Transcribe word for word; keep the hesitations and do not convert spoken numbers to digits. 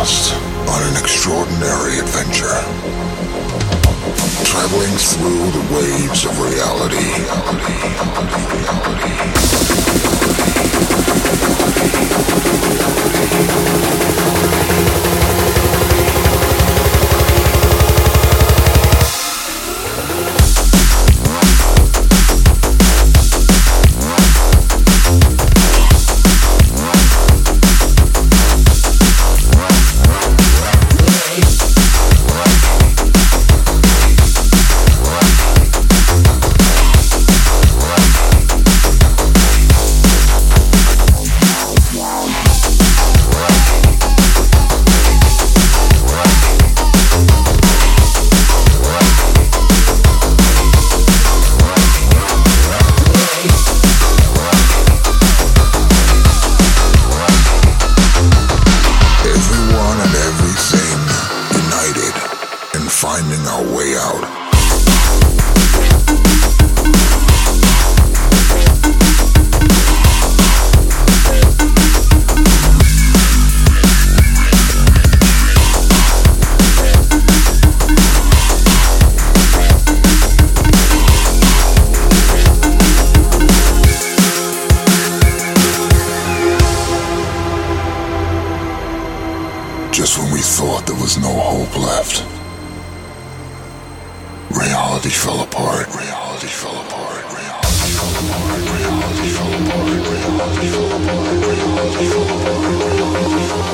lost on an extraordinary adventure, traveling through the waves of reality. Finding our way out. Just when we thought there was no hope left, reality fell apart. Reality fell apart. Reality fell apart. Reality fell apart. Reality fell apart. Reality fell apart. Reality fell apart.